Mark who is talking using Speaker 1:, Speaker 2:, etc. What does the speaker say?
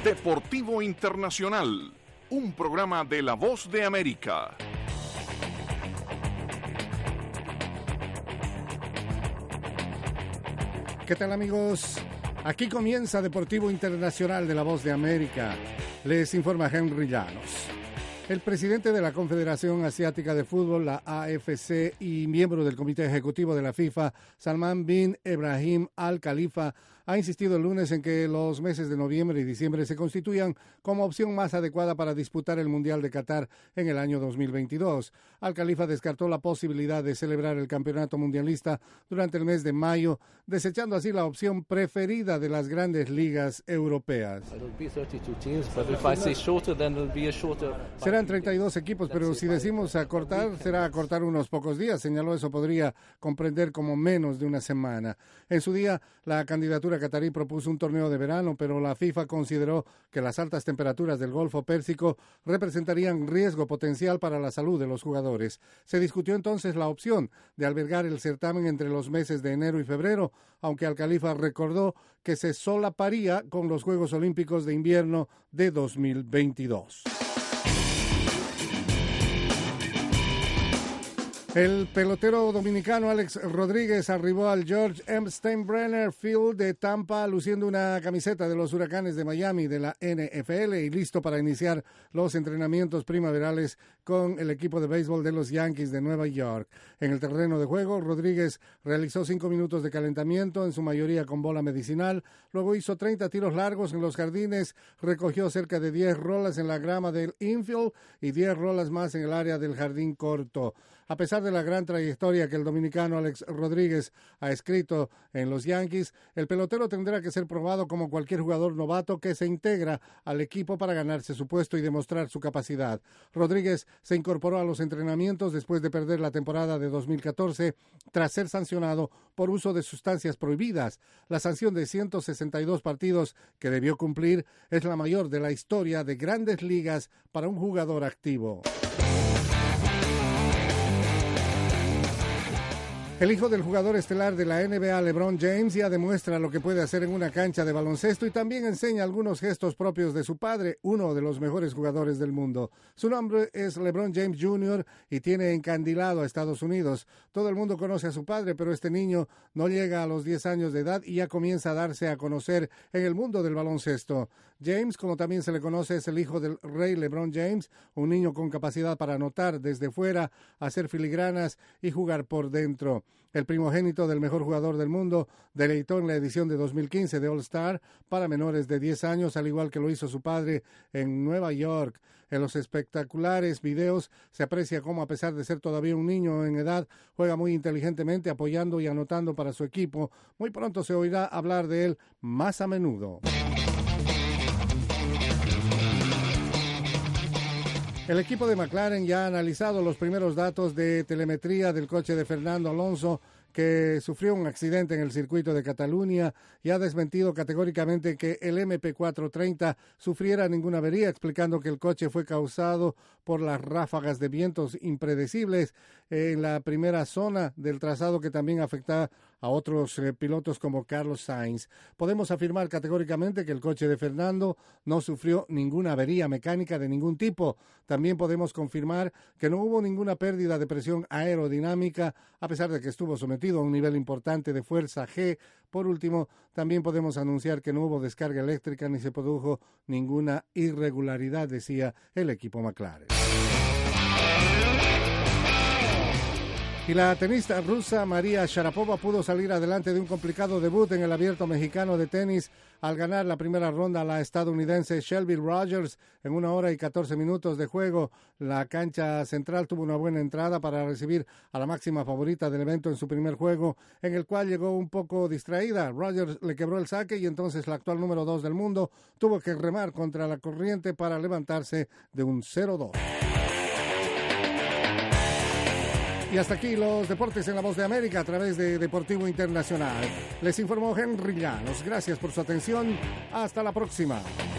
Speaker 1: Deportivo Internacional, un programa de La Voz de América.
Speaker 2: ¿Qué tal, amigos? Aquí comienza Deportivo Internacional de La Voz de América. Les informa Henry Llanos. El presidente de la Confederación Asiática de Fútbol, la AFC, y miembro del Comité Ejecutivo de la FIFA, Salman bin Ebrahim Al Khalifa, ha insistido el lunes en que los meses de noviembre y diciembre se constituyan como opción más adecuada para disputar el Mundial de Qatar en el año 2022. Al Khalifa descartó la posibilidad de celebrar el campeonato mundialista durante el mes de mayo, desechando así la opción preferida de las grandes ligas europeas. Serán 32 equipos, pero si decimos acortar, será acortar unos pocos días. Señaló, eso podría comprender como menos de una semana. En su día, la candidatura catarí propuso un torneo de verano, pero la FIFA consideró que las altas temperaturas del Golfo Pérsico representarían riesgo potencial para la salud de los jugadores. Se discutió entonces la opción de albergar el certamen entre los meses de enero y febrero, aunque Al Khalifa recordó que se solaparía con los Juegos Olímpicos de Invierno de 2022. El pelotero dominicano Alex Rodríguez arribó al George M. Steinbrenner Field de Tampa luciendo una camiseta de los Huracanes de Miami de la NFL y listo para iniciar los entrenamientos primaverales con el equipo de béisbol de los Yankees de Nueva York. En el terreno de juego, Rodríguez realizó 5 minutos de calentamiento, en su mayoría con bola medicinal, luego hizo 30 tiros largos en los jardines, recogió cerca de 10 rolas en la grama del infield y 10 rolas más en el área del jardín corto. A pesar de la gran trayectoria que el dominicano Alex Rodríguez ha escrito en los Yankees, el pelotero tendrá que ser probado como cualquier jugador novato que se integra al equipo para ganarse su puesto y demostrar su capacidad. Rodríguez se incorporó a los entrenamientos después de perder la temporada de 2014 tras ser sancionado por uso de sustancias prohibidas. La sanción de 162 partidos que debió cumplir es la mayor de la historia de Grandes Ligas para un jugador activo. El hijo del jugador estelar de la NBA, LeBron James, ya demuestra lo que puede hacer en una cancha de baloncesto y también enseña algunos gestos propios de su padre, uno de los mejores jugadores del mundo. Su nombre es LeBron James Jr. y tiene encandilado a Estados Unidos. Todo el mundo conoce a su padre, pero este niño no llega a los 10 años de edad y ya comienza a darse a conocer en el mundo del baloncesto. James, como también se le conoce, es el hijo del rey LeBron James, un niño con capacidad para anotar desde fuera, hacer filigranas y jugar por dentro. El primogénito del mejor jugador del mundo deleitó en la edición de 2015 de All-Star para menores de 10 años, al igual que lo hizo su padre en Nueva York. En los espectaculares videos se aprecia cómo, a pesar de ser todavía un niño en edad, juega muy inteligentemente, apoyando y anotando para su equipo. Muy pronto se oirá hablar de él más a menudo. El equipo de McLaren ya ha analizado los primeros datos de telemetría del coche de Fernando Alonso, que sufrió un accidente en el circuito de Cataluña, y ha desmentido categóricamente que el MP430 sufriera ninguna avería, explicando que el coche fue causado por las ráfagas de vientos impredecibles en la primera zona del trazado, que también afecta a otros pilotos como Carlos Sainz. Podemos afirmar categóricamente que el coche de Fernando no sufrió ninguna avería mecánica de ningún tipo. También podemos confirmar que no hubo ninguna pérdida de presión aerodinámica, a pesar de que estuvo sometido a un nivel importante de fuerza G. Por último, también podemos anunciar que no hubo descarga eléctrica ni se produjo ninguna irregularidad, decía el equipo McLaren. Y la tenista rusa María Sharapova pudo salir adelante de un complicado debut en el Abierto Mexicano de tenis al ganar la primera ronda a la estadounidense Shelby Rogers en 1 hora y 14 minutos de juego. La cancha central tuvo una buena entrada para recibir a la máxima favorita del evento en su primer juego, en el cual llegó un poco distraída. Rogers le quebró el saque y entonces la actual número 2 del mundo tuvo que remar contra la corriente para levantarse de un 0-2. Y hasta aquí los deportes en La Voz de América a través de Deportivo Internacional. Les informó Henry Llanos. Gracias por su atención. Hasta la próxima.